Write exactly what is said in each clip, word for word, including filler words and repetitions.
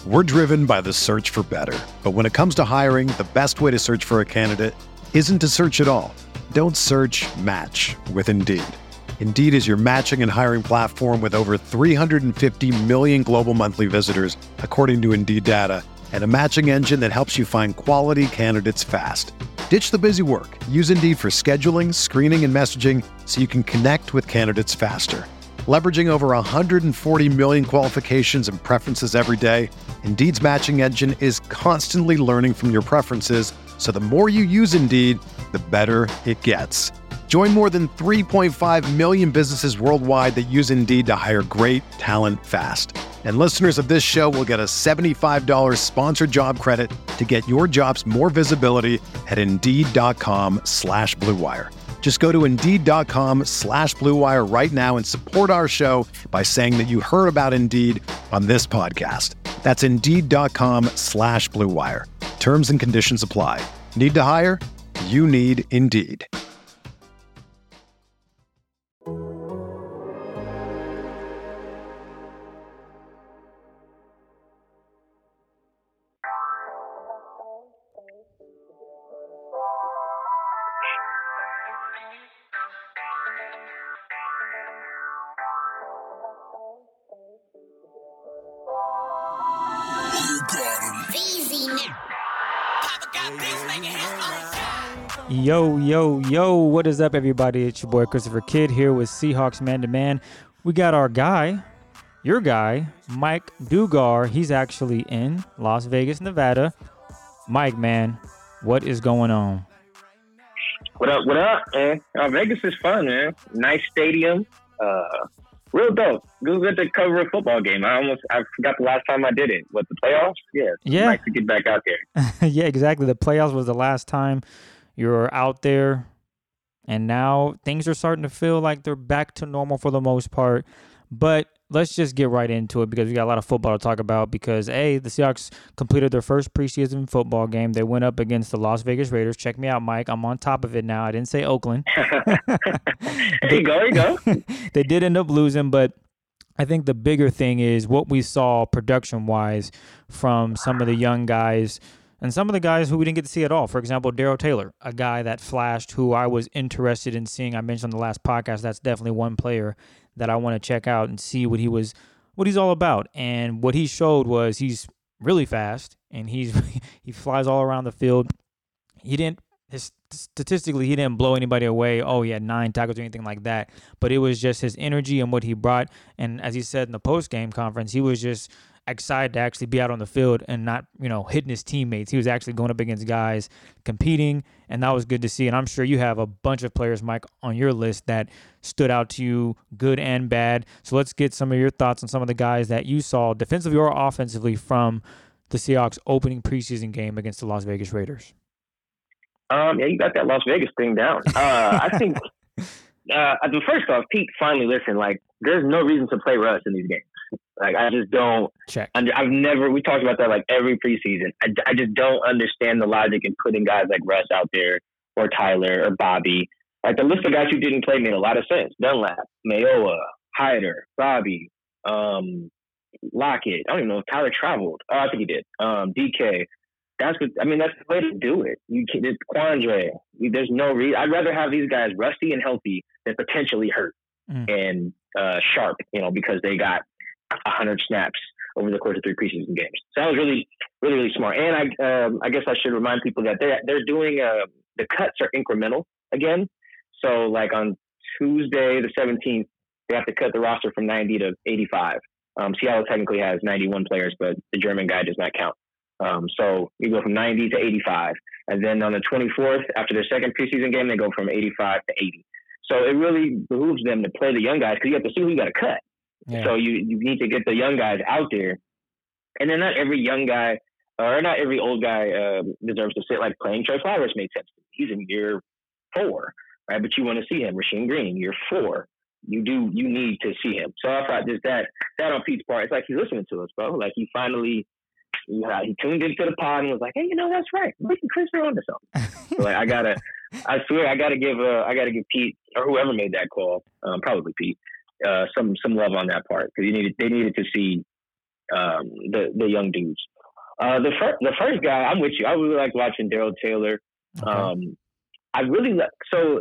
We're driven by the search for better. But when it comes to hiring, the best way to search for a candidate isn't to search at all. Don't search, match with Indeed. Indeed is your matching and hiring platform with over three hundred fifty million global monthly visitors, according to Indeed data, and a matching engine that helps you find quality candidates fast. Ditch the busy work. Use Indeed for scheduling, screening, and messaging so you can connect with candidates faster. Leveraging over one hundred forty million qualifications and preferences every day, Indeed's matching engine is constantly learning from your preferences, so the more you use Indeed, the better it gets. Join more than three point five million businesses worldwide that use Indeed to hire great talent fast. And listeners of this show will get a seventy-five dollars sponsored job credit to get your jobs more visibility at Indeed.com slash Blue Wire. Just go to Indeed.com slash Blue Wire right now and support our show by saying that you heard about Indeed on this podcast. That's Indeed.com slash Blue Wire. Terms and conditions apply. Need to hire? You need Indeed. Yo, yo, yo, what is up, everybody? It's your boy Christopher Kidd here with Seahawks Man to Man. We got our guy, your guy, Mike Dugar. He's actually in Las Vegas, Nevada. Mike, man, what is going on? What up, what up, man? Uh, Vegas is fun, man. Nice stadium. Uh, real dope. It was good to cover a football game. I almost, I forgot the last time I did it. What, the playoffs? Yeah. Yeah. Nice to get back out there. Yeah, exactly. The playoffs was the last time you were out there, and now things are starting to feel like they're back to normal for the most part. But let's just get right into it because we got a lot of football to talk about because, A, the Seahawks completed their first preseason football game. They went up against the Las Vegas Raiders. Check me out, Mike. I'm on top of it now. I didn't say Oakland. There you go, there you go. They did end up losing, but I think the bigger thing is what we saw production-wise from some of the young guys and some of the guys who we didn't get to see at all. For example, Darrell Taylor, a guy that flashed who I was interested in seeing. I mentioned on the last podcast, that's definitely one player that I want to check out and see what he was, what he's all about. And what he showed was he's really fast and he's he flies all around the field. He didn't his, statistically he didn't blow anybody away. Oh, he had nine tackles or anything like that. But it was just his energy and what he brought. And as he said in the post game conference, he was just excited to actually be out on the field and not, you know, hitting his teammates. He was actually going up against guys competing, and that was good to see. And I'm sure you have a bunch of players, Mike, on your list that stood out to you, good and bad. So let's get some of your thoughts on some of the guys that you saw defensively or offensively from the Seahawks opening preseason game against the Las Vegas Raiders. Um, yeah, you got that Las Vegas thing down. Uh, I think, uh, first off, Pete, finally listen, like, there's no reason to play Russ in these games. Like, I just don't. Check. I've never, we talked about that like every preseason. I, I just don't understand the logic in putting guys like Russ out there or Tyler or Bobby. Like, the list of guys who didn't play made a lot of sense. Dunlap, Mayowa, Hyder, Bobby, um, Lockett. I don't even know if Tyler traveled. Oh, I think he did. Um, D K. That's what, I mean, that's the way to do it. You can, it's Quandre. There's no reason. I'd rather have these guys rusty and healthy than potentially hurt mm. and uh, sharp, you know, because they got one hundred snaps over the course of three preseason games. So that was really, really, really smart. And I um, I guess I should remind people that they're, they're doing, uh, the cuts are incremental again. So like on Tuesday, the seventeenth, they have to cut the roster from ninety to eighty-five. Um, Seattle technically has ninety-one players, but the German guy does not count. Um, so you go from ninety to eighty-five. And then on the twenty-fourth, after their second preseason game, they go from eighty-five to eighty. So it really behooves them to play the young guys because you have to see who you got to cut. Yeah. So you, you need to get the young guys out there. And then not every young guy or not every old guy uh, deserves to sit. Like playing Trey Flowers made sense. He's in year four, right? But you want to see him. Rasheem Green, year four. You do. You need to see him. So I thought just that, that on Pete's part, it's like he's listening to us, bro. Like he finally, you know, he tuned into the pod and was like, hey, you know, that's right. We can Chris on to something. So like, I gotta, I swear, I gotta give, uh, I gotta give Pete or whoever made that call, um, probably Pete, uh, some some love on that part because you needed, they needed to see um, the the young dudes. Uh, the first the first guy, I'm with you. I really like watching Darrell Taylor. Okay. Um, I really like so.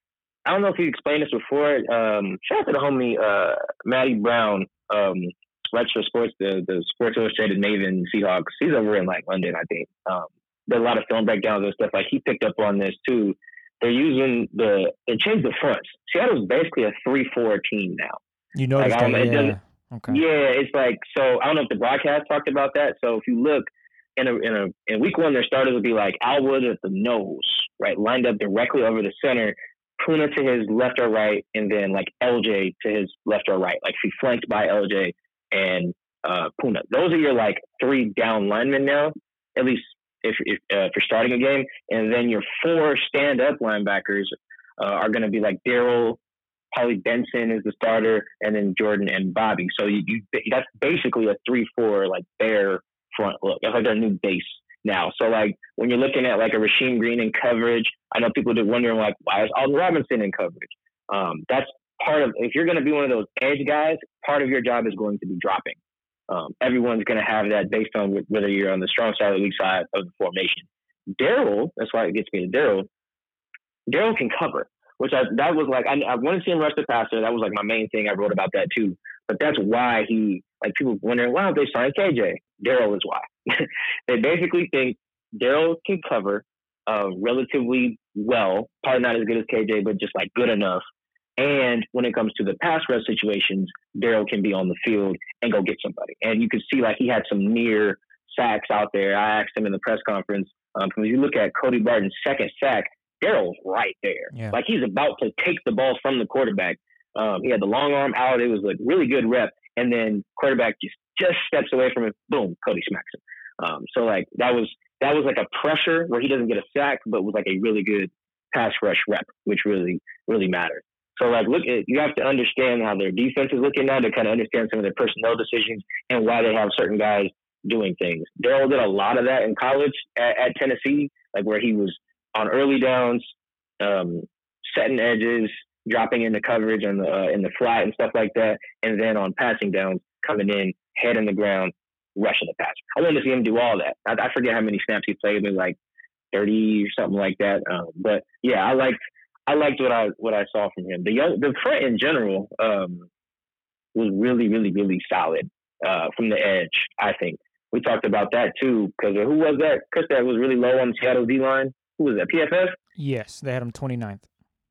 I don't know if you explained this before. Um, shout out to the homie uh, Matty Brown, um, Retro Sports, the the Sports Illustrated Maven Seahawks. He's over in like London, I think. Um, there's a lot of film breakdowns and stuff. Like he picked up on this too. They're using the they changed the fronts. Seattle's basically a three four team now. You noticed like, um, that, yeah. Okay. Yeah, it's like so. I don't know if the broadcast talked about that. So if you look in a in a in week one, their starters would be like Alwood at the nose, right, lined up directly over the center. Puna to his left or right, and then like L J to his left or right. Like if he flanked by L J and uh, Puna. Those are your like three down linemen now, at least if if, uh, if you're starting a game. And then your four stand up linebackers uh, are going to be like Darrell, Holly Benson is the starter, and then Jordan and Bobby. So you, you that's basically a three four like bare front look. That's like their new base now. So like when you're looking at like a Rasheem Green in coverage, I know people are wondering like, why is Alden Robinson in coverage? Um, that's part of, if you're going to be one of those edge guys, part of your job is going to be dropping. Um, everyone's going to have that based on whether you're on the strong side or the weak side of the formation. Darrell, that's why it gets me to Darrell. Darrell can cover, which I, that was like, I, I want to see him rush the passer. That was like my main thing. I wrote about that too. But that's why he, like people wondering, why don't they sign K J? Darrell is why. They basically think Darrell can cover uh, relatively well, probably not as good as K J, but just like good enough. And when it comes to the pass rush situations, Darrell can be on the field and go get somebody. And you could see like he had some near sacks out there. I asked him in the press conference, um, when you look at Cody Barton's second sack, Darrell's right there. Yeah. Like he's about to take the ball from the quarterback. Um, he had the long arm out. It was like really good rep. And then quarterback just, just steps away from it. Boom, Cody smacks him. Um, so like that was that was like a pressure where he doesn't get a sack, but was like a really good pass rush rep, which really, really mattered. So like look at, you have to understand how their defense is looking now to kind of understand some of their personnel decisions and why they have certain guys doing things. Darrell did a lot of that in college at, at Tennessee, like where he was on early downs, um, setting edges, dropping into coverage in the uh, in the flat and stuff like that, and then on passing downs, coming in, head in the ground, rushing the pass. I wanted to see him do all that. I, I forget how many snaps he played, maybe like thirty or something like that. Um, but yeah, I liked I liked what I what I saw from him. The young the front in general um, was really really really solid uh, from the edge. I think we talked about that too because who was that? Chris, that was really low on Seattle D line. Who was that? P F F? Yes, they had him twenty-ninth.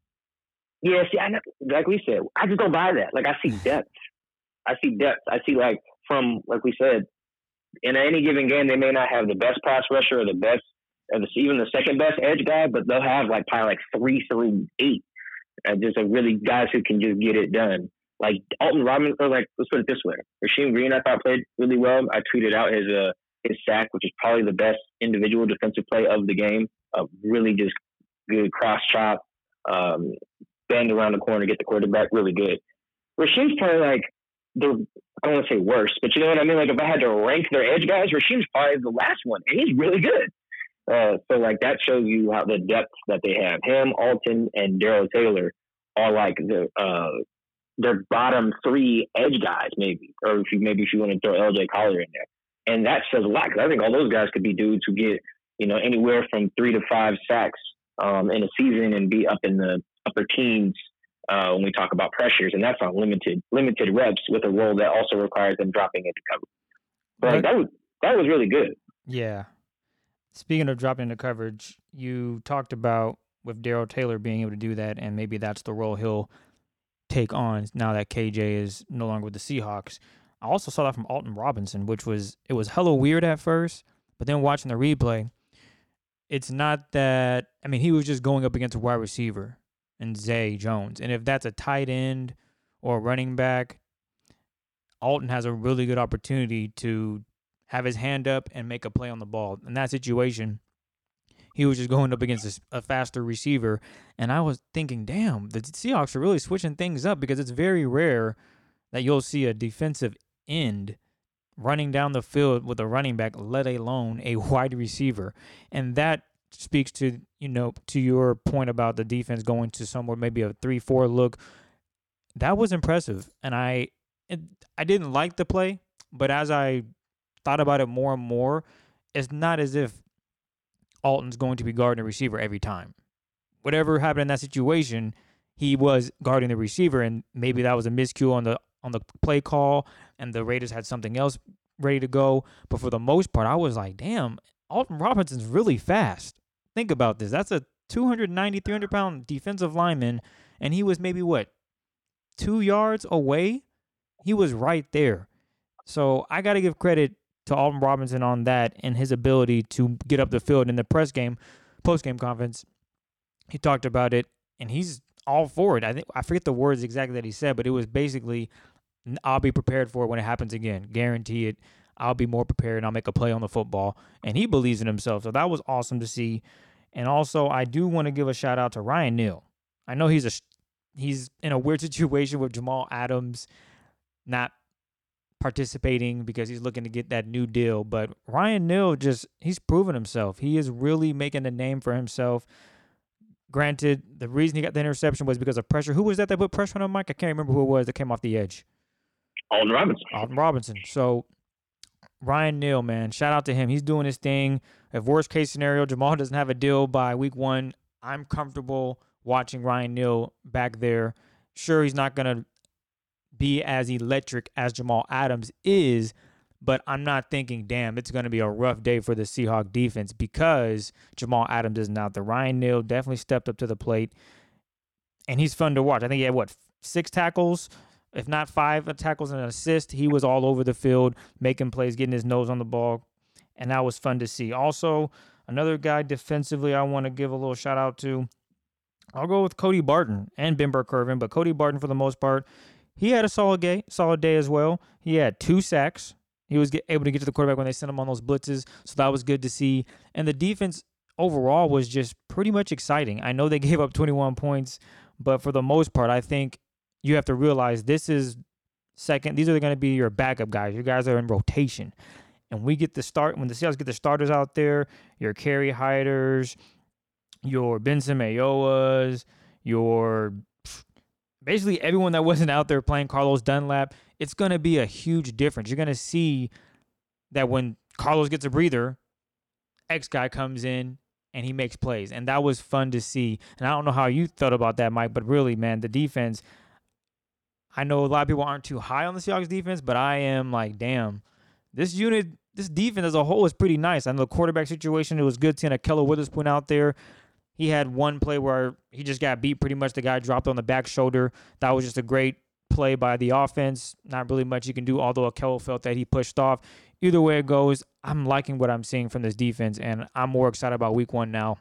Yeah, see, I know, like we said, I just don't buy that. Like I see depth. I see depth. I see like from like we said, in any given game, they may not have the best pass rusher or the best, or the, even the second best edge guy, but they'll have like probably like three through eight, uh, just a really guys who can just get it done. Like Alton Robinson, or like let's put it this way, Rasheem Green, I thought played really well. I tweeted out his uh his sack, which is probably the best individual defensive play of the game. Uh, really just good cross chop, um, bend around the corner, get the quarterback really good. Rasheem's probably like the, I don't want to say worst, but you know what I mean? Like if I had to rank their edge guys, Rasheem's probably the last one, and he's really good. Uh, so like that shows you how the depth that they have. Him, Alton, and Darrell Taylor are like the uh, their bottom three edge guys, maybe, or if you maybe if you want to throw L J Collier in there, and that says a lot because I think all those guys could be dudes who get you know anywhere from three to five sacks um, in a season and be up in the upper teens uh, when we talk about pressures, and that's on limited limited reps with a role that also requires them dropping into cover. But like, that was that was really good. Yeah. Speaking of dropping into coverage, you talked about with Darrell Taylor being able to do that, and maybe that's the role he'll take on now that K J is no longer with the Seahawks. I also saw that from Alton Robinson, which was it was hella weird at first, but then watching the replay, it's not that. I mean, he was just going up against a wide receiver and Zay Jones, and if that's a tight end or a running back, Alton has a really good opportunity to have his hand up and make a play on the ball. In that situation, he was just going up against a, a faster receiver. And I was thinking, damn, the Seahawks are really switching things up because it's very rare that you'll see a defensive end running down the field with a running back, let alone a wide receiver. And that speaks to, you know, to your point about the defense going to somewhere, maybe a three four look. That was impressive. And I, it, I didn't like the play, But as I thought about it more and more, it's not as if Alton's going to be guarding the receiver every time. Whatever happened in that situation, he was guarding the receiver, and maybe that was a miscue on the on the play call, and the Raiders had something else ready to go. But for the most part, I was like, damn, Alton Robinson's really fast. Think about this. That's a two ninety, three hundred pound defensive lineman, and he was maybe, what, two yards away? He was right there. So I got to give credit to Alton Robinson on that and his ability to get up the field in the press game, post-game conference. He talked about it, and he's all for it. I think I forget the words exactly that he said, but it was basically, I'll be prepared for it when it happens again. Guarantee it. I'll be more prepared, and I'll make a play on the football. And he believes in himself, so that was awesome to see. And also, I do want to give a shout-out to Ryan Neal. I know he's a he's in a weird situation with Jamal Adams not participating because he's looking to get that new deal. But Ryan Neal just, he's proven himself. He is really making a name for himself. Granted, the reason he got the interception was because of pressure. Who was that that put pressure on him, Mike? I can't remember who it was that came off the edge. Alton Robinson. Alton Robinson. So Ryan Neal, man, shout out to him. He's doing his thing. If worst case scenario, Jamal doesn't have a deal by week one, I'm comfortable watching Ryan Neal back there. Sure, he's not going to be as electric as Jamal Adams is, but I'm not thinking, damn, it's going to be a rough day for the Seahawks defense because Jamal Adams isn't out there. Ryan Neal definitely stepped up to the plate, and he's fun to watch. I think he had, what, six tackles, if not five tackles and an assist. He was all over the field, making plays, getting his nose on the ball, and that was fun to see. Also, another guy defensively I want to give a little shout-out to, I'll go with Cody Barton and Ben Burke-Irvin, but Cody Barton, for the most part, he had a solid day, solid day as well. He had two sacks. He was get, able to get to the quarterback when they sent him on those blitzes, so that was good to see. And the defense overall was just pretty much exciting. I know they gave up twenty-one points, but for the most part, I think you have to realize this is second. These are going to be your backup guys. You guys are in rotation. And we get the start, when the Seahawks get the starters out there, your Kerry Hyders, your Benson Mayoas, your basically everyone that wasn't out there playing, Carlos Dunlap, it's going to be a huge difference. You're going to see that when Carlos gets a breather, X guy comes in and he makes plays. And that was fun to see. And I don't know how you thought about that, Mike, but really, man, the defense, I know a lot of people aren't too high on the Seahawks defense, but I am like, damn, this unit, this defense as a whole is pretty nice. I know the quarterback situation, it was good seeing Ahkello Witherspoon out there. He had one play where he just got beat pretty much. The guy dropped on the back shoulder. That was just a great play by the offense. Not really much you can do, although Ahkello felt that he pushed off. Either way it goes, I'm liking what I'm seeing from this defense, and I'm more excited about week one now.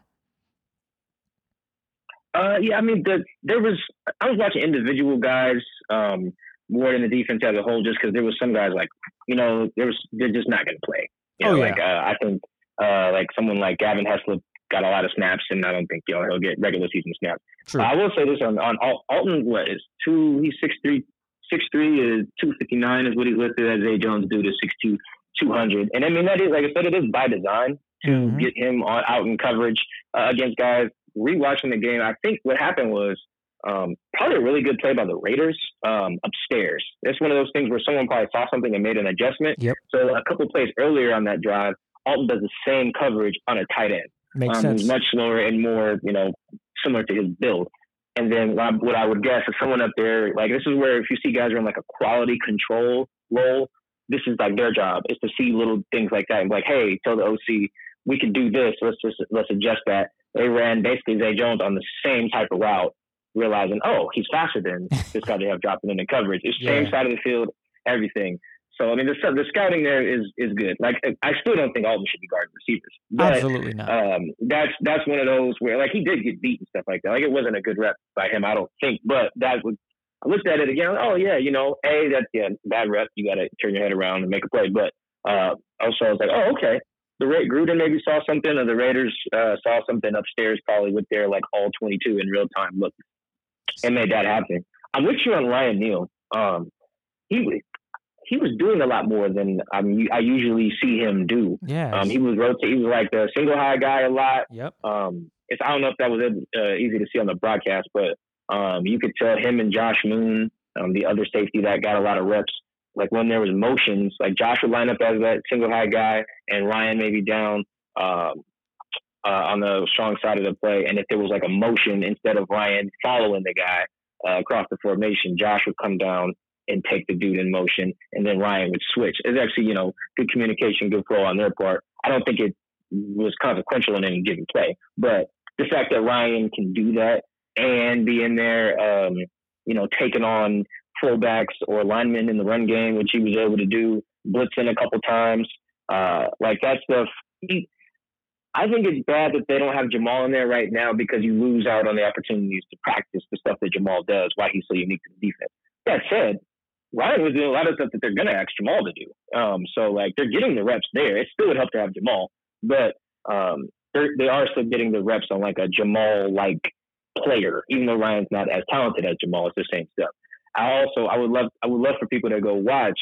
Uh, yeah, I mean, the, there was – I was watching individual guys um, more than the defense as a whole just because there was some guys like, you know, there was they're just not going to play. You know, oh, yeah. Like, uh, I think uh, like someone like Gavin Heslop got a lot of snaps, and I don't think you know he'll get regular season snaps. True. Uh, I will say this on on Al- Alton. What is two? He's six three. Six three is two fifty nine is what he's listed as. Zay Jones due to six two, two hundred. And I mean that is like I said, it is by design to mm-hmm. get him on, out in coverage uh, against guys. Rewatching the game, I think what happened was um, probably a really good play by the Raiders um, upstairs. It's one of those things where someone probably saw something and made an adjustment. Yep. So a couple plays earlier on that drive, Alton does the same coverage on a tight end. Makes um, sense. Who's much slower and more, you know, similar to his build. And then what I would guess is someone up there, like this is where if you see guys are in like a quality control role, this is like their job is to see little things like that and be like, hey, tell the O C we can do this. Let's just let's adjust that. They ran basically Zay Jones on the same type of route, realizing, oh, he's faster than this guy they have dropping in the coverage. It's yeah. same side of the field, everything. So, I mean, the, the scouting there is is good. Like, I still don't think Alton should be guarding receivers. But, Absolutely not. Um, that's that's one of those where, like, he did get beat and stuff like that. Like, it wasn't a good rep by him, I don't think. But that was, I looked at it again. Oh, yeah, you know, A, that's, yeah, bad rep. You got to turn your head around and make a play. But uh, also, I was like, oh, okay. The Ra- Gruden maybe saw something, or the Raiders uh, saw something upstairs probably with their, like, all twenty-two in real time look and made that happen. I'm with you on Ryan Neal. Um, he He was doing a lot more than um, I usually see him do. Yeah. Um, he was rotate. He was like the single high guy a lot. Yep. Um, it's I don't know if that was uh, easy to see on the broadcast, but um, you could tell him and Josh Moon, um, the other safety that got a lot of reps, like when there was motions, like Josh would line up as that single high guy and Ryan maybe down um, uh, on the strong side of the play. And if there was like a motion, instead of Ryan following the guy uh, across the formation, Josh would come down and take the dude in motion, and then Ryan would switch. It's actually, you know, good communication, good flow on their part. I don't think it was consequential in any given play, but the fact that Ryan can do that and be in there, um, you know, taking on fullbacks or linemen in the run game, which he was able to do, blitzing a couple times, uh, like that stuff. He, I think it's bad that they don't have Jamal in there right now because you lose out on the opportunities to practice the stuff that Jamal does, why he's so unique to the defense. That said, Ryan was doing a lot of stuff that they're going to ask Jamal to do. Um, so, like, they're getting the reps there. It still would help to have Jamal, but um, they are still getting the reps on, like, a Jamal-like player, even though Ryan's not as talented as Jamal. It's the same stuff. I also, I would love, I would love for people to go watch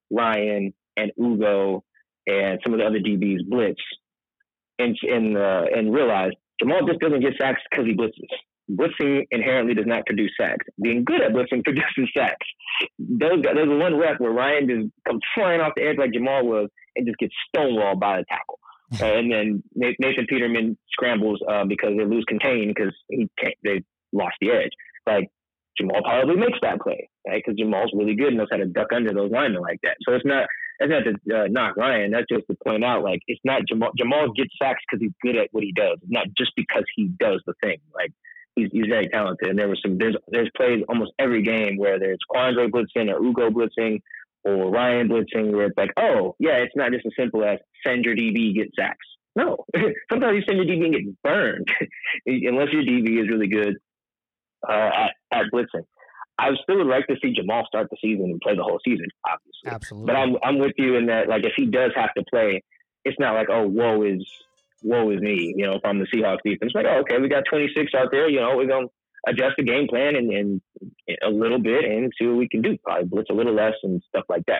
Ryan and Ugo and some of the other D Bs blitz and and, uh, and realize Jamal just doesn't get sacks because he blitzes. Blitzing inherently does not produce sacks. Being good at blitzing produces sacks. Those, there's one rep where Ryan just comes flying off the edge like Jamal was and just gets stonewalled by the tackle. Uh, and then Nathan Peterman scrambles uh, because they lose contain because he can't, they lost the edge. Like, Jamal probably makes that play, right? Because Jamal's really good and knows how to duck under those linemen like that. So it's not that's not to uh, knock Ryan. That's just to point out, like, it's not Jamal. Jamal gets sacks because he's good at what he does, not just because he does the thing. Like, he's he's very talented. And there was some there's there's plays almost every game where there's Quandre blitzing or Ugo blitzing or Ryan blitzing where it's like, oh yeah, it's not just as simple as send your D B get sacks. No, sometimes you send your D B and get burned unless your D B is really good uh, at at blitzing. I still would like to see Jamal start the season and play the whole season, obviously. Absolutely. But I'm I'm with you in that, like, if he does have to play, it's not like, oh, woe is woe is me. You know, if I'm the Seahawks defense, like, oh, okay, we got twenty-six out there. You know, we're gonna adjust the game plan and, and a little bit and see what we can do. Probably blitz a little less and stuff like that.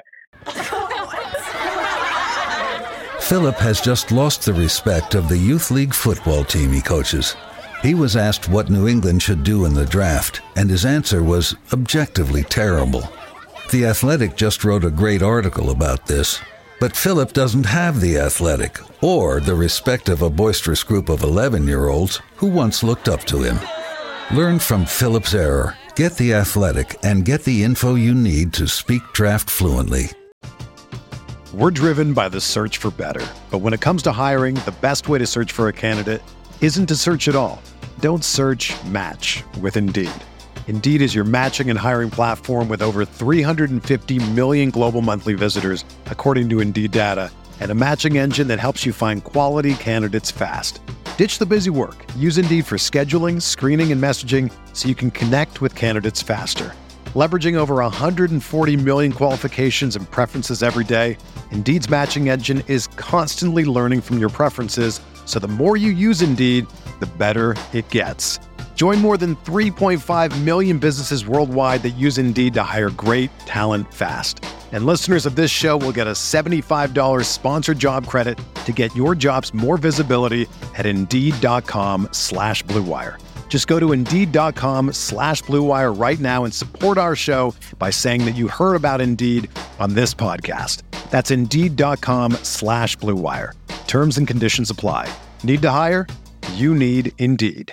Philip has just lost the respect of the youth league football team he coaches. He was asked what New England should do in the draft, and his answer was objectively terrible. The Athletic just wrote a great article about this, but Philip doesn't have the Athletic or the respect of a boisterous group of eleven-year-olds who once looked up to him. Learn from Philip's error, get the Athletic, and get the info you need to speak draft fluently. We're driven by the search for better. But when it comes to hiring, the best way to search for a candidate isn't to search at all. Don't search, match with Indeed. Indeed is your matching and hiring platform with over three hundred fifty million global monthly visitors, according to Indeed data, and a matching engine that helps you find quality candidates fast. Ditch the busy work. Use Indeed for scheduling, screening, and messaging so you can connect with candidates faster. Leveraging over one hundred forty million qualifications and preferences every day, Indeed's matching engine is constantly learning from your preferences, so the more you use Indeed, the better it gets. Join more than three point five million businesses worldwide that use Indeed to hire great talent fast. And listeners of this show will get a seventy-five dollars sponsored job credit to get your jobs more visibility at Indeed.com slash Blue Wire. Just go to Indeed.com slash Blue Wire right now and support our show by saying that you heard about Indeed on this podcast. That's Indeed.com slash Blue Wire. Terms and conditions apply. Need to hire? You need Indeed.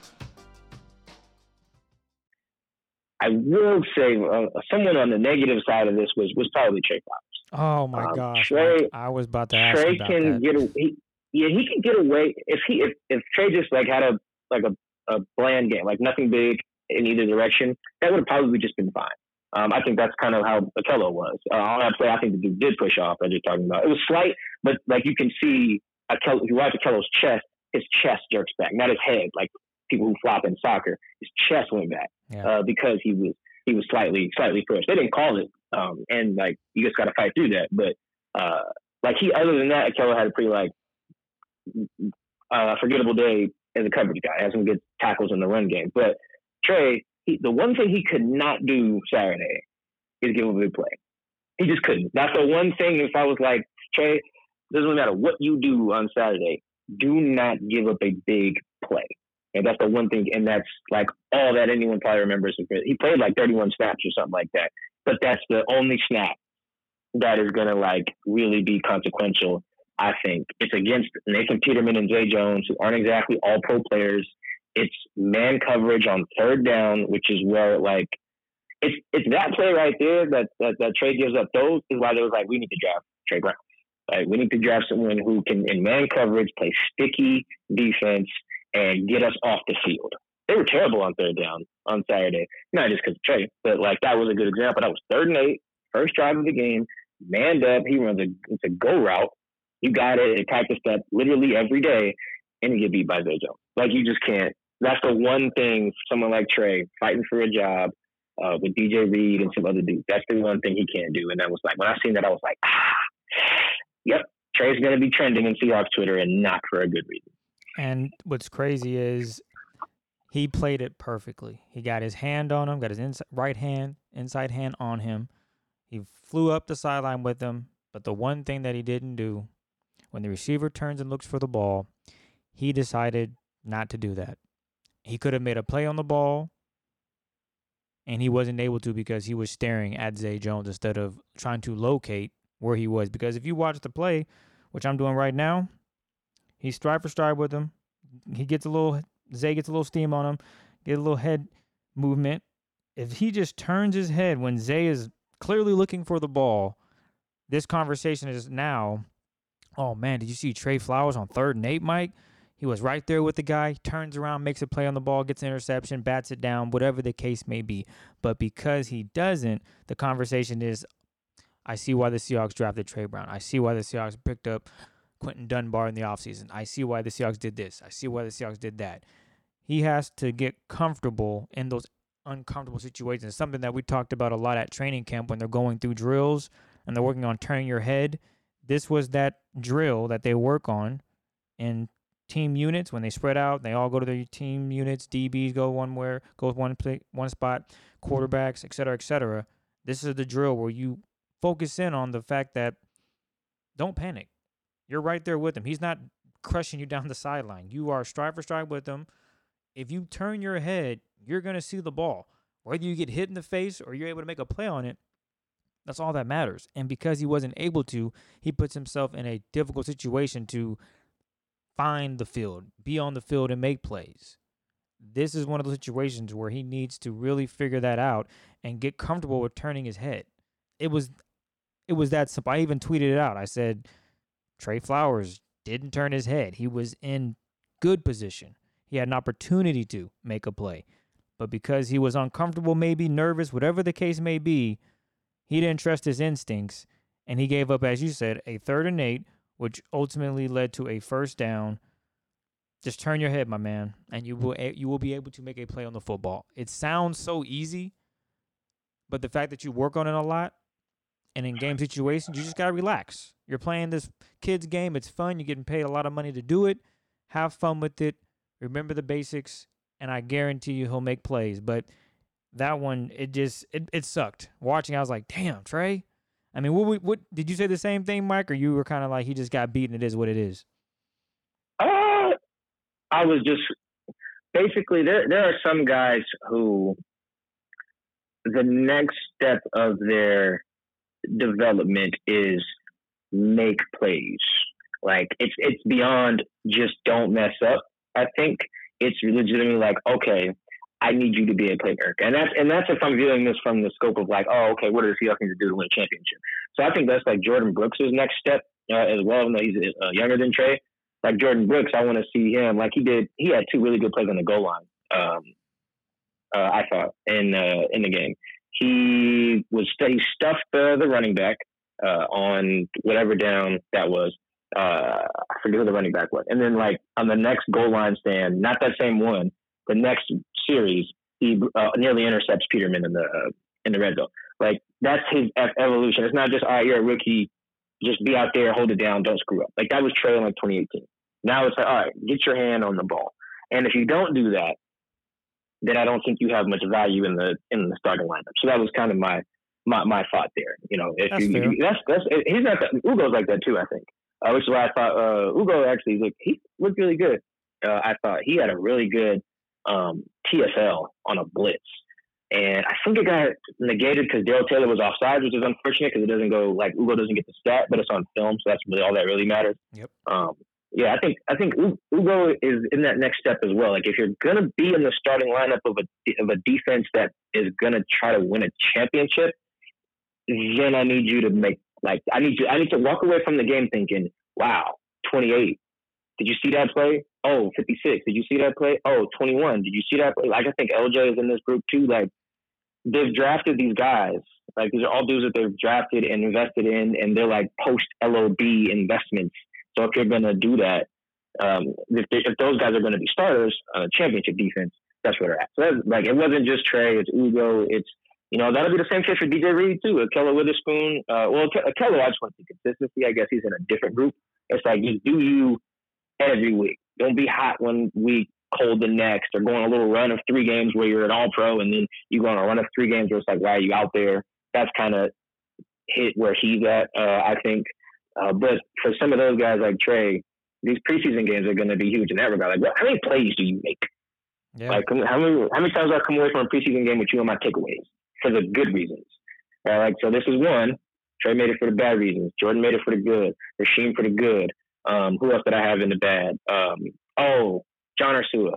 I will say uh, someone on the negative side of this was was probably Trey Flowers. Oh my um, gosh! Trey, I was about to ask Trey you about can that. get a, he, yeah he can get away if he if, if Trey just like had a like a, a bland game, like nothing big in either direction, that would have probably just been fine. Um, I think that's kind of how Okello was uh, on that play. I think the dude did push off, as you're talking about. It was slight, but like you can see, Okello, if you watch Okello's chest, his chest jerks back, not his head. Like people who flop in soccer, his chest went back Yeah. uh, because he was. He was slightly, slightly pushed. They didn't call it, um, and like you just got to fight through that. But uh, like he, other than that, Okello had a pretty like uh, forgettable day as a coverage guy. Had some good tackles in the run game. But Trey, he, the one thing he could not do Saturday is give a big play. He just couldn't. That's the one thing. If I was like Trey, doesn't matter what you do on Saturday, do not give up a big play. And that's the one thing, and that's like all that anyone probably remembers. He played like thirty-one snaps or something like that, but that's the only snap that is going to like really be consequential. I think it's against Nathan Peterman and Zay Jones, who aren't exactly all pro players. It's man coverage on third down, which is where like it's it's that play right there that that, that Trey gives up. Those is why they was like, we need to draft Trey Brown. Like we need to draft someone who can in man coverage play sticky defense and get us off the field. They were terrible on third down on Saturday, not just because of Trey, but like that was a good example. That was third and eight, first drive of the game, manned up. He runs a it's a go route. You got it. They practice that literally every day, and you get beat by Zay Jones. Like you just can't. That's the one thing someone like Trey fighting for a job uh, with D J Reed and some other dudes. That's the one thing he can't do. And that was like when I seen that, I was like, ah, yep, Trey's gonna be trending in Seahawks Twitter, and not for a good reason. And what's crazy is he played it perfectly. He got his hand on him, got his inside, right hand, inside hand on him. He flew up the sideline with him. But the one thing that he didn't do, when the receiver turns and looks for the ball, he decided not to do that. He could have made a play on the ball, and he wasn't able to because he was staring at Zay Jones instead of trying to locate where he was. Because if you watch the play, which I'm doing right now, he's stride for stride with him. He gets a little, Zay gets a little steam on him, get a little head movement. If he just turns his head when Zay is clearly looking for the ball, this conversation is now, oh man, did you see Trey Flowers on third and eight, Mike? He was right there with the guy, turns around, makes a play on the ball, gets an interception, bats it down, whatever the case may be. But because he doesn't, the conversation is, I see why the Seahawks drafted Trey Brown. I see why the Seahawks picked up Quentin Dunbar in the offseason. I see why the Seahawks did this. I see why the Seahawks did that. He has to get comfortable in those uncomfortable situations. Something that we talked about a lot at training camp when they're going through drills and they're working on turning your head. This was that drill that they work on in team units when they spread out. They all go to their team units. D Bs go one where go one play, one spot. Quarterbacks, et cetera, et cetera. This is the drill where you focus in on the fact that don't panic. You're right there with him. He's not crushing you down the sideline. You are stride for stride with him. If you turn your head, you're going to see the ball. Whether you get hit in the face or you're able to make a play on it, that's all that matters. And because he wasn't able to, he puts himself in a difficult situation to find the field, be on the field, and make plays. This is one of those situations where he needs to really figure that out and get comfortable with turning his head. It was, it was that simple. I even tweeted it out. I said, Trey Flowers didn't turn his head. He was in good position. He had an opportunity to make a play. But because he was uncomfortable, maybe nervous, whatever the case may be, he didn't trust his instincts, and he gave up, as you said, a third and eight, which ultimately led to a first down. Just turn your head, my man, and you will you will be able to make a play on the football. It sounds so easy, but the fact that you work on it a lot, and in game situations, you just got to relax. You're playing this kid's game. It's fun. You're getting paid a lot of money to do it. Have fun with it. Remember the basics, and I guarantee you he'll make plays. But that one, it just, it, it sucked. Watching, I was like, damn, Trey. I mean, what, what did you say the same thing, Mike, or you were kind of like, he just got beaten, it is what it is? Uh, I was just, basically, there, there are some guys who the next step of their development is make plays. Like, it's it's beyond just don't mess up. I think it's legitimately like, okay, I need you to be a playmaker. And that's and that's if I'm viewing this from the scope of like, oh, okay, what do the Seahawks need to do to win a championship? So I think that's like Jordan Brooks' next step uh, as well, even though he's uh, younger than Trey. Like Jordan Brooks, I want to see him. Like he did, he had two really good plays on the goal line, um, uh, I thought, in, uh, in the game. He was he stuffed uh, the running back uh, on whatever down that was. Uh, I forget who the running back was. And then, like, on the next goal line stand, not that same one, the next series, he uh, nearly intercepts Peterman in the uh, in the red zone. Like, that's his evolution. It's not just, all right, you're a rookie, just be out there, hold it down, don't screw up. Like, that was Trey in, like, twenty eighteen. Now it's like, all right, get your hand on the ball. And if you don't do that, then I don't think you have much value in the in the starting lineup. So that was kind of my my, my thought there. You know, if that's you, fair. if you that's that's he's not that, Ugo's like that too, I think. Uh, which is why I thought uh, Ugo actually looked he looked really good. Uh, I thought he had a really good um, T F L on a blitz, And I think it got negated because Daryl Taylor was offside, which is unfortunate because it doesn't go, like, Ugo doesn't get the stat, but it's on film, so that's really all that really matters. Yep. Um, yeah, I think I think Ugo is in that next step as well. Like, if you're going to be in the starting lineup of a, of a defense that is going to try to win a championship, then I need you to make, like, I need to, I need to walk away from the game thinking, wow, twenty-eight. Did you see that play? Oh, fifty-six. Did you see that play? Oh, twenty-one. Did you see that play? Like, I think L J is in this group too. Like, they've drafted these guys. Like, these are all dudes that they've drafted and invested in, and they're like post-L O B investments. So if you're going to do that, um, if, they, if those guys are going to be starters on a championship defense, that's where they're at. So that's, like, it wasn't just Trey. It's Ugo. It's, you know, that'll be the same case for D J Reed too. Akello Witherspoon. Uh, well, Akello, I just want to see consistency. I guess he's in a different group. It's like, you do you every week. Don't be hot one week, cold the next, or going on a little run of three games where you're an all-pro, and then you go on a run of three games where it's like, why are you out there? That's kind of hit where he's at, uh, I think. Uh, but for some of those guys like Trey, these preseason games are going to be huge in that regard. Like, what, how many plays do you make? Yeah. Like, how many how many times do I come away from a preseason game with you on my takeaways for the good reasons? Uh, like, so this is one. Trey made it for the bad reasons. Jordan made it for the good. Rasheem for the good. Um, who else did I have in the bad? Um, oh, John Ursua.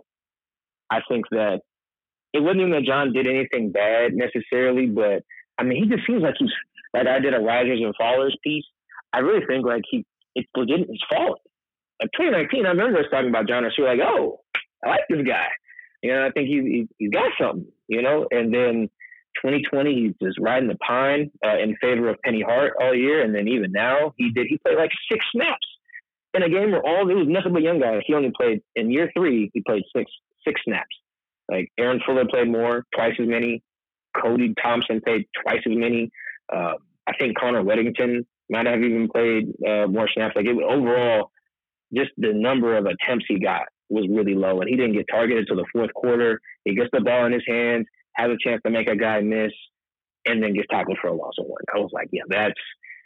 I think that it wasn't even that John did anything bad necessarily, but I mean, he just seems like he's, like I did a risers and fallers piece. I really think like he, it's legit, he's falling. Like twenty nineteen, I remember us talking about John Ursua, like, oh, I like this guy. You know, I think he's, he's, he's got something, you know, and then twenty twenty, he's just riding the pine uh, in favor of Penny Hart all year. And then even now, he did, he played like six snaps in a game where all, it was nothing but young guys. He only played, in year three, he played six six snaps. Like Aaron Fuller played more, twice as many. Cody Thompson played twice as many. Uh, I think Connor Weddington might have even played uh, more snaps. Like it, overall, just the number of attempts he got was really low, and he didn't get targeted until the fourth quarter. He gets the ball in his hands, has a chance to make a guy miss, and then gets tackled for a loss of one. I was like, yeah, that's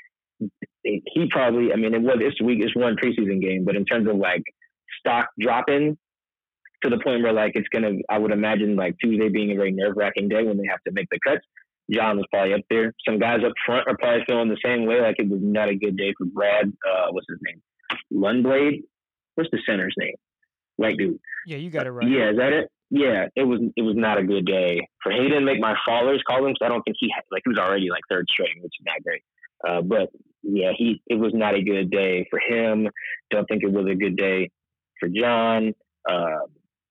he probably. I mean, it was this week. It's one preseason game, but in terms of like stock dropping to the point where like it's gonna, I would imagine like Tuesday being a very nerve wracking day when they have to make the cuts. John was probably up there. Some guys up front are probably feeling the same way. Like it was not a good day for Brad. Uh, what's his name? Lundblade. What's the center's name? White dude. Yeah, you got it right. Yeah, is that it? Yeah, it was. It was not a good day for him. He didn't make my fallers call him, so I don't think he had, like he was already like third string, which is not great. Uh, but yeah, he it was not a good day for him. Don't think it was a good day for John. Uh,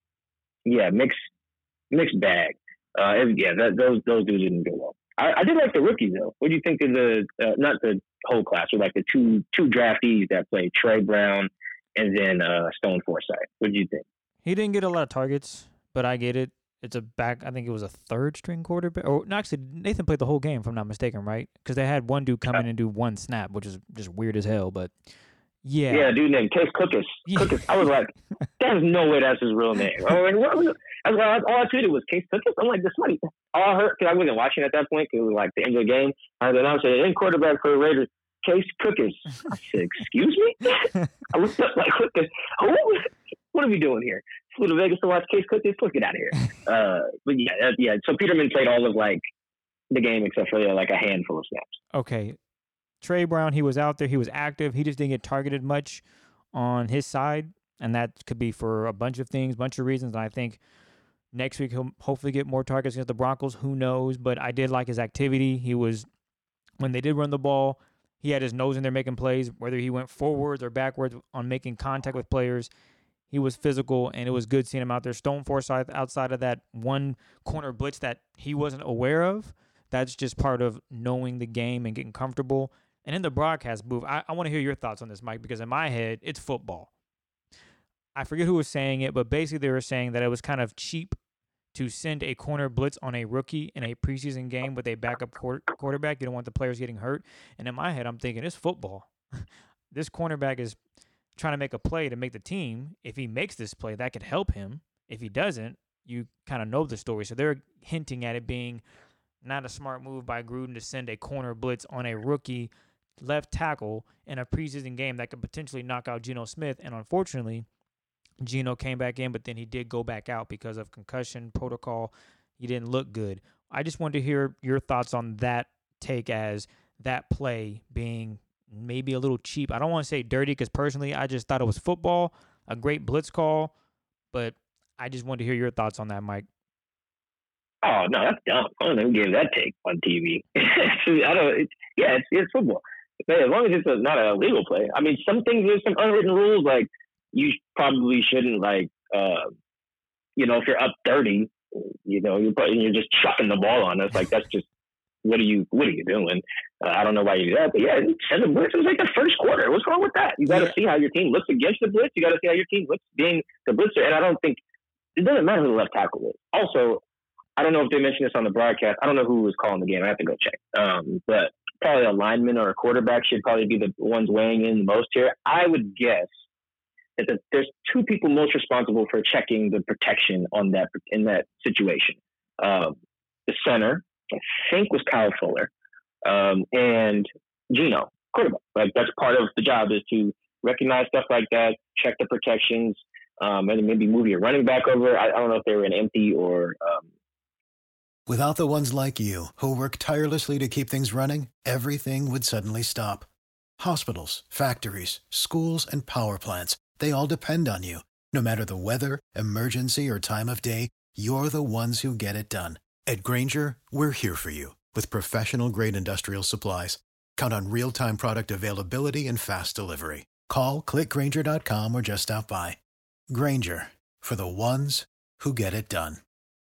yeah, mixed mixed bag. Uh, it, yeah, that, those those dudes didn't go well. I, I did like the rookies though. What do you think of the uh, not the whole class, but like the two two draftees that played, Trey Brown and then uh, Stone Forsythe? What do you think? He didn't get a lot of targets, but I get it. It's a back. I think it was a third string quarterback. Or no, actually, Nathan played the whole game, if I'm not mistaken, right? Because they had one dude come in and do one snap, which is just weird as hell. But yeah, yeah, a dude named Case Cookus. Yeah. Cookus. I was like, there's no way that's his real name. I was like, what was it? I was like, all I tweeted was Case Cookus. I'm like, this money. All I heard, because I wasn't watching at that point, because it was like the end of the game. And then I was saying, in quarterback for the Raiders, Case Cookus. I said, excuse me? I looked up like, what, the, who? What are we doing here? Flew to Vegas to watch Case Cookus. Let's get out of here. Uh, but yeah, uh, yeah. So Peterman played all of like the game except for uh, like a handful of snaps. Okay. Trey Brown, he was out there. He was active. He just didn't get targeted much on his side. And that could be for a bunch of things, bunch of reasons. And I think next week he'll hopefully get more targets against the Broncos. Who knows? But I did like his activity. He was, when they did run the ball, he had his nose in there making plays, whether he went forwards or backwards on making contact with players. He was physical, and it was good seeing him out there. Stone Forsythe, outside of that one corner blitz that he wasn't aware of, that's just part of knowing the game and getting comfortable. And in the broadcast booth, I, I want to hear your thoughts on this, Mike, because in my head, it's football. I forget who was saying it, but basically they were saying that it was kind of cheap to send a corner blitz on a rookie in a preseason game with a backup quarter, quarterback. You don't want the players getting hurt. And in my head, I'm thinking, it's football. This cornerback is trying to make a play to make the team. If he makes this play, that could help him. If he doesn't, you kind of know the story. So they're hinting at it being not a smart move by Gruden to send a corner blitz on a rookie left tackle in a preseason game that could potentially knock out Geno Smith. And unfortunately, Geno came back in, but then he did go back out because of concussion protocol. He didn't look good. I just wanted to hear your thoughts on that take as that play being maybe a little cheap. I don't want to say dirty because personally I just thought it was football, a great blitz call, but I just wanted to hear your thoughts on that, Mike. Oh no, that's dumb. I don't even give that take on T V. I don't. It's, yeah, it's, it's football. But as long as it's a, not a legal play. I mean, some things there's some unwritten rules like you probably shouldn't like. Uh, you know, if you're up thirty, you know, you're you're just chucking the ball on us. Like that's just what are you what are you doing? Uh, I don't know why you do that, but yeah, send a blitz. It was like the first quarter. What's wrong with that? You got to yeah. see how your team looks against the blitz. You got to see how your team looks being the blitzer. And I don't think it doesn't matter who the left tackle is. Also, I don't know if they mentioned this on the broadcast. I don't know who was calling the game. I have to go check. Um, but probably a lineman or a quarterback should probably be the ones weighing in the most here. I would guess that the, there's two people most responsible for checking the protection on that in that situation. Um, the center, I think, was Kyle Fuller, um, and Geno, quarterback. Like that's part of the job is to recognize stuff like that, check the protections, um, and maybe move your running back over. I, I don't know if they were an empty or. Um, Without the ones like you, who work tirelessly to keep things running, everything would suddenly stop. Hospitals, factories, schools, and power plants, they all depend on you. No matter the weather, emergency, or time of day, you're the ones who get it done. At Grainger, we're here for you with professional-grade industrial supplies. Count on real-time product availability and fast delivery. Call, click Grainger dot com, or just stop by. Grainger, for the ones who get it done.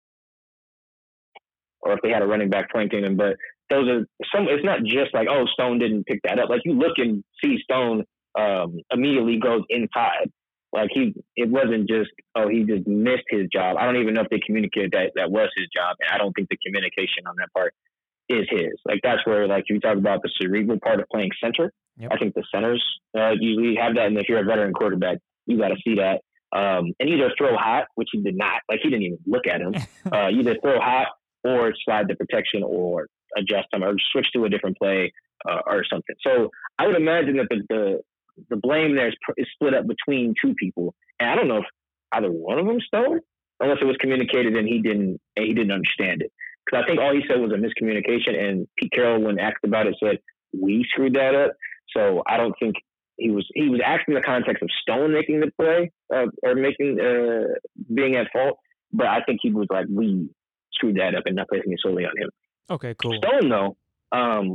Or if they had a running back flanking him, but those are some. It's not just like, oh, Stone didn't pick that up. Like you look and see Stone um, immediately goes inside. Like he, it wasn't just, oh, he just missed his job. I don't even know if they communicated that that was his job, and I don't think the communication on that part is his. Like that's where, like you talk about the cerebral part of playing center. Yep. I think the centers uh, usually have that, and if you're a veteran quarterback, you got to see that. Um, and either throw hot, which he did not. Like he didn't even look at him. uh, either throw hot. Or slide the protection, or adjust them, or switch to a different play, uh, or something. So I would imagine that the the, the blame there is, is split up between two people, and I don't know if either one of them stole, unless it was communicated and he didn't and he didn't understand it. Because I think all he said was a miscommunication, and Pete Carroll, when asked about it, said we screwed that up. So I don't think he was he was asking the context of Stone making the play uh, or making uh, being at fault, but I think he was like we. Screwed that up and not placing it solely on him. Okay, cool. Stone though, um,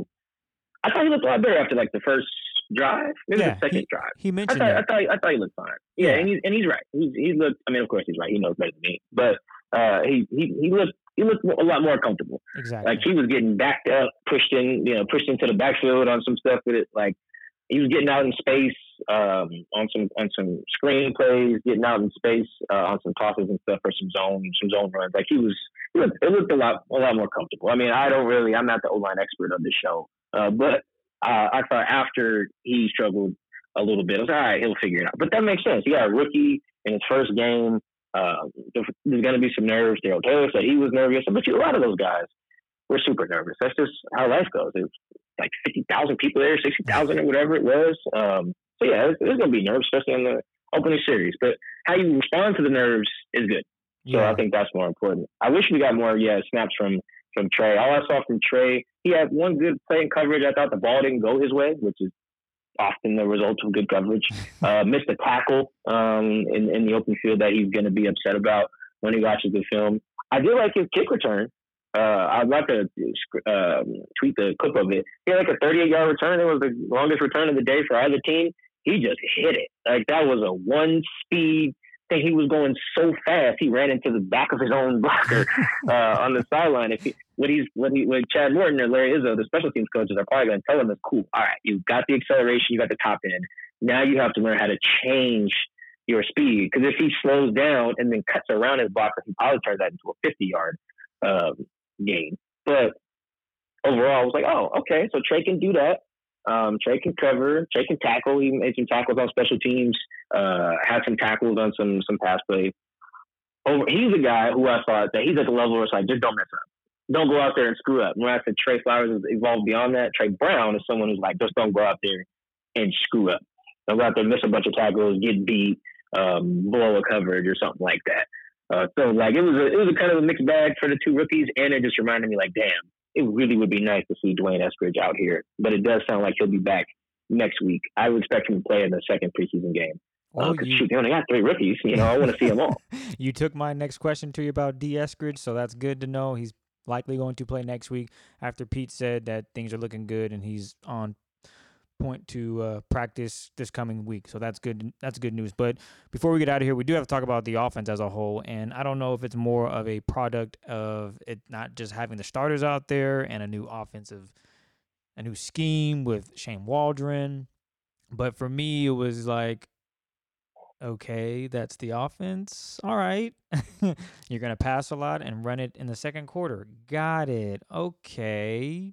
I thought he looked a lot better after like the first drive, maybe yeah, the second he, drive. He mentioned I thought, that. I thought I thought he looked fine. Yeah, yeah. and he's and he's right. He's he looked. I mean, of course he's right. He knows better than me, but uh, he he he looked he looked a lot more comfortable. Exactly. Like he was getting backed up, pushed in, you know, pushed into the backfield on some stuff with it. Like he was getting out in space um, on some on some screen plays, getting out in space uh, on some tosses and stuff for some zone some zone runs. Like he was. It looked, it looked a lot, a lot more comfortable. I mean, I don't really, I'm not the O-line expert of the show, uh, but uh, I thought after he struggled a little bit, I was like, all right, he'll figure it out. But that makes sense. He got a rookie in his first game. Uh, there's going to be some nerves. Daryl Taylor said he was nervous, but a lot of those guys were super nervous. That's just how life goes. It was like fifty thousand people there, sixty thousand or whatever it was. Um, so yeah, there's going to be nerves, especially in the opening series. But how you respond to the nerves is good. So yeah. I think that's more important. I wish we got more, yeah, snaps from, from Trey. All I saw from Trey, he had one good play in coverage. I thought the ball didn't go his way, which is often the result of good coverage. Uh, missed a tackle um, in, in the open field that he's going to be upset about when he watches the film. I did like his kick return. Uh, I'd like to uh, tweet the clip of it. He had like a thirty-eight-yard return. It was the longest return of the day for either team. He just hit it. Like that was a one-speed thing. He was going so fast, he ran into the back of his own blocker uh, on the sideline. If he, what he's what he what Chad Morton or Larry Izzo, the special teams coaches, are probably going to tell him is cool. All right, you got the acceleration, you got the top end. Now you have to learn how to change your speed, because if he slows down and then cuts around his blocker, he probably turns that into a fifty-yard um, gain. But overall, I was like, oh, okay, so Trey can do that. Um, Trey can cover. Trey can tackle. He made some tackles on special teams. Uh, had some tackles on some some pass plays. Over, he's a guy who I thought that he's at the level where it's like, just don't mess up. Don't go out there and screw up. When I said Trey Flowers has evolved beyond that, Trey Brown is someone who's like, just don't go out there and screw up. Don't go out there and miss a bunch of tackles, get beat, um, blow a coverage or something like that. Uh, so like it was a it was a kind of a mixed bag for the two rookies, and it just reminded me like, damn, it really would be nice to see Dwayne Eskridge out here. But it does sound like he'll be back next week. I would expect him to play in the second preseason game. Well, uh, you, shoot, they only got three rookies. You know, I want to see them all. You took my next question to you about D. Eskridge, so that's good to know. He's likely going to play next week after Pete said that things are looking good and he's on point to uh, practice this coming week. So that's good. That's good news. But before we get out of here, we do have to talk about the offense as a whole. And I don't know if it's more of a product of it not just having the starters out there and a new offensive, a new scheme with Shane Waldron. But for me, it was like, okay, that's the offense. All right. You're going to pass a lot and run it in the second quarter. Got it. Okay.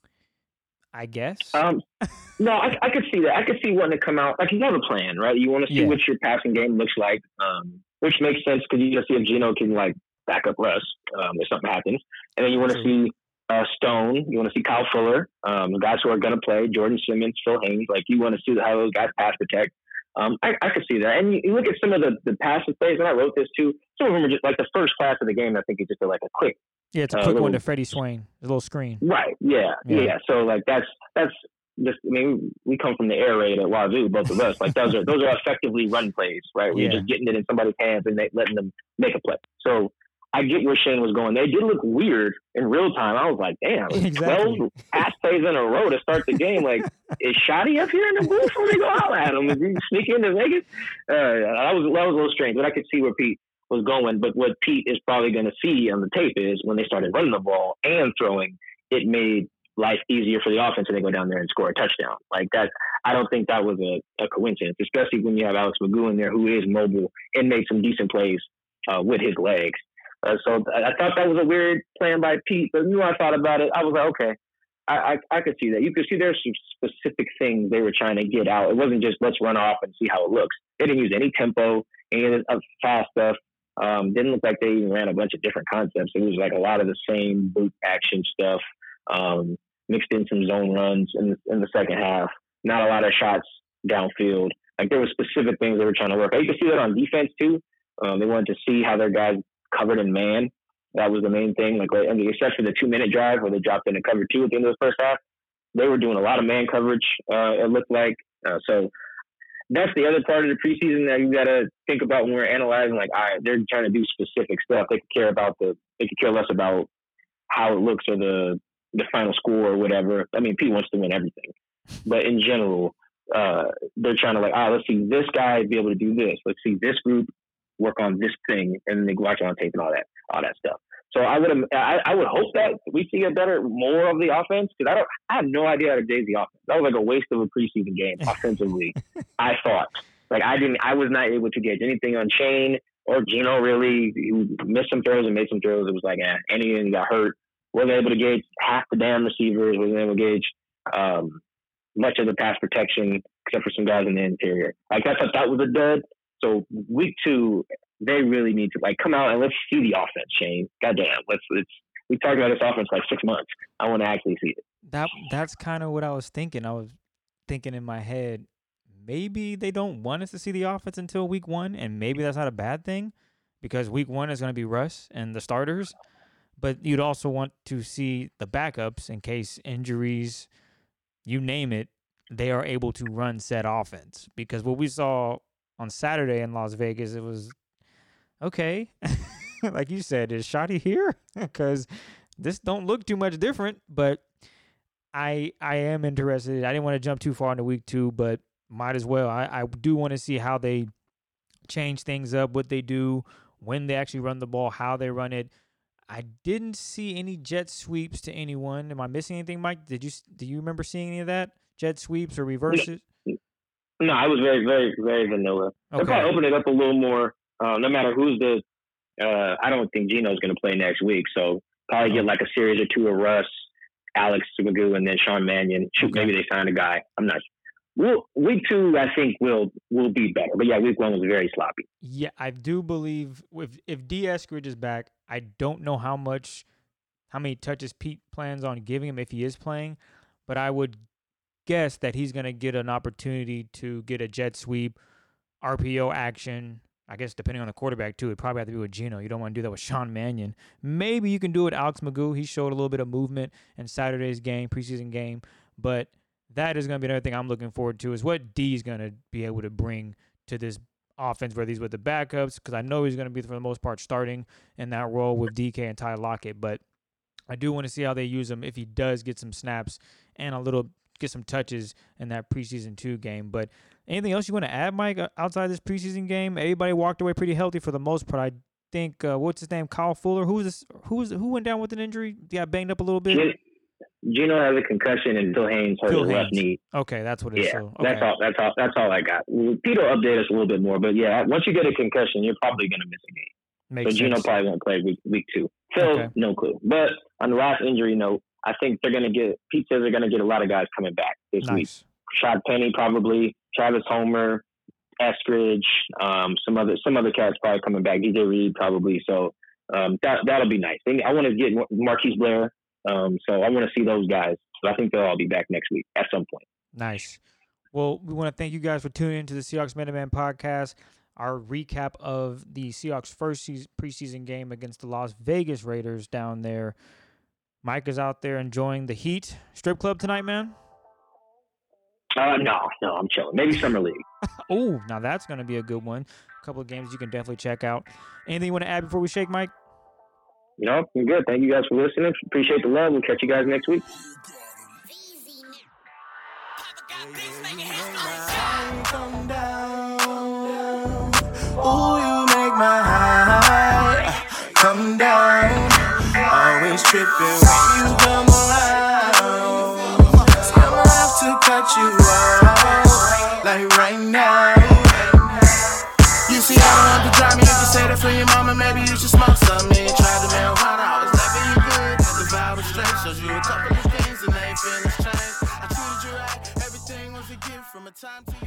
I guess. Um, no, I, I could see that. I could see wanting to come out. Like, you have a plan, right? You want to see yeah. what your passing game looks like, um, which makes sense because you just see if Geno can, like, back up Russ um, if something happens. And then you want to see uh, Stone. You want to see Kyle Fuller, um, the guys who are going to play, Jordan Simmons, Phil Haynes. Like, you want to see how those guys pass protect. Um, I, I could see that. And you, you look at some of the, the passes plays, and I wrote this too. Some of them are just like the first pass of the game. I think it's just like a quick. Yeah, it's a quick uh, little, one to Freddie Swain, a little screen. Right. Yeah, yeah. Yeah. So like that's that's just. I mean, we come from the air raid at Wazoo, both of us. Like those are those are effectively run plays, right? Where yeah. you're just getting it in somebody's hands and they, letting them make a play. So I get where Shane was going. They did look weird in real time. I was like, damn, exactly. twelve pass plays in a row to start the game. Like, is Shoddy up here in the booth when they go out at him? Is he sneaking into Vegas? Uh, that was that was a little strange, but I could see where Pete was going. But what Pete is probably going to see on the tape is when they started running the ball and throwing, it made life easier for the offense and they go down there and score a touchdown. Like that, I don't think that was a, a coincidence, especially when you have Alex Magoo in there who is mobile and made some decent plays uh, with his legs. Uh, so I, I thought that was a weird plan by Pete, but you know, I thought about it. I was like, okay, I, I, I could see that. You could see there's some specific things they were trying to get out. It wasn't just let's run off and see how it looks. They didn't use any tempo, any of the fast stuff. Um, didn't look like they even ran a bunch of different concepts. It was like a lot of the same boot action stuff, um, mixed in some zone runs in the, in the second half. Not a lot of shots downfield. Like there were specific things they were trying to work. You could see that on defense too. Um, they wanted to see how their guys covered in man. That was the main thing. Like, I mean, except for the two minute drive where they dropped into cover two at the end of the first half, they were doing a lot of man coverage. Uh, it looked like uh, so. That's the other part of the preseason that you got to think about when we're analyzing. Like, all right, they're trying to do specific stuff. They could care about the. They could care less about how it looks or the the final score or whatever. I mean, Pete wants to win everything, but in general, uh, they're trying to like, ah, right, let's see this guy be able to do this. Let's see this group work on this thing, and then they watch it on tape and all that, all that stuff. So I would, I, I would hope that we see a better, more of the offense because I don't, I have no idea how to gauge the offense. That was like a waste of a preseason game offensively. I thought, like I didn't, I was not able to gauge anything on Shane or Geno. Really, he missed some throws and made some throws. It was like, eh, anything got hurt. Wasn't able to gauge half the damn receivers. Wasn't able to gauge um, much of the pass protection except for some guys in the interior. Like I thought that was a dud. So week two, they really need to like come out and let's see the offense, Shane. Goddamn, let's let's we talked about this offense for like six months. I want to actually see it. That that's kind of what I was thinking. I was thinking in my head, maybe they don't want us to see the offense until week one, and maybe that's not a bad thing because week one is going to be Russ and the starters. But you'd also want to see the backups in case injuries, you name it, they are able to run said offense. Because what we saw on Saturday in Las Vegas, it was okay. Like you said, is Shoddy here? Because this don't look too much different. But I I am interested. I didn't want to jump too far into week two, but might as well. I, I do want to see how they change things up, what they do, when they actually run the ball, how they run it. I didn't see any jet sweeps to anyone. Am I missing anything, Mike? Did you do you remember seeing any of that? Jet sweeps or reverses? No, I was very, very, very vanilla. Okay. They'll probably open it up a little more. Uh, no matter who's the, uh, I don't think Geno's going to play next week, so probably oh. get like a series or two of Russ, Alex Magoo, and then Sean Mannion. Shoot, okay. Maybe they sign a guy. I'm not sure. We'll, week two, I think, will will be better. But yeah, week one was very sloppy. Yeah, I do believe if if D. Eskridge is back, I don't know how much, how many touches Pete plans on giving him if he is playing, but I would guess that he's going to get an opportunity to get a jet sweep, R P O action, I guess depending on the quarterback, too, it'd probably have to be with Geno. You don't want to do that with Sean Mannion. Maybe you can do it with Alex Magoo. He showed a little bit of movement in Saturday's game, preseason game. But that is going to be another thing I'm looking forward to, is what D is going to be able to bring to this offense, whether he's with the backups, because I know he's going to be, for the most part, starting in that role with D K and Ty Lockett. But I do want to see how they use him if he does get some snaps and a little get some touches in that preseason two game. But anything else you want to add, Mike, outside this preseason game? Everybody walked away pretty healthy for the most part. I think, uh, what's his name, Kyle Fuller, who's this, who's who went down with an injury? He got banged up a little bit. Geno has a concussion and Phil Haynes hurt his left knee. Okay, that's what it is. Yeah, so, okay. that's all. That's all. That's all I got. Peter will update us a little bit more, but yeah, once you get a concussion, you're probably going to miss a game. Makes so Geno sense. probably won't play week week two. Phil, Okay. no clue. But on the last injury note, I think they're going to get. Pete says they're going to get a lot of guys coming back this week. Nice. Rashad Penny probably, Travis Homer, Eskridge, um, some other some other cats probably coming back. D J Reed probably. So um, that that'll be nice. I want to get Marquise Blair. Um, so I want to see those guys. So I think they'll all be back next week at some point. Nice. Well, we want to thank you guys for tuning into the Seahawks Minuteman podcast. Our recap of the Seahawks' first season, preseason game against the Las Vegas Raiders down there. Mike is out there enjoying the heat. Strip club tonight, man? Uh, no, no, I'm chilling. Maybe Summer League. Oh, now that's going to be a good one. A couple of games you can definitely check out. Anything you want to add before we shake, Mike? You know, I'm good. Thank you guys for listening. Appreciate the love. We'll catch you guys next week. Ooh, you make my high come down. Always tripping when you come around. So I'ma have to cut you off, like right now. You see, I don't have to drive me. You can say that for your mama. Maybe you should smoke something. Try the marijuana. I was loving you good. The vibe was straight. Showed you a couple of things and they feelings changed. I treated you right. Everything was a gift from a time to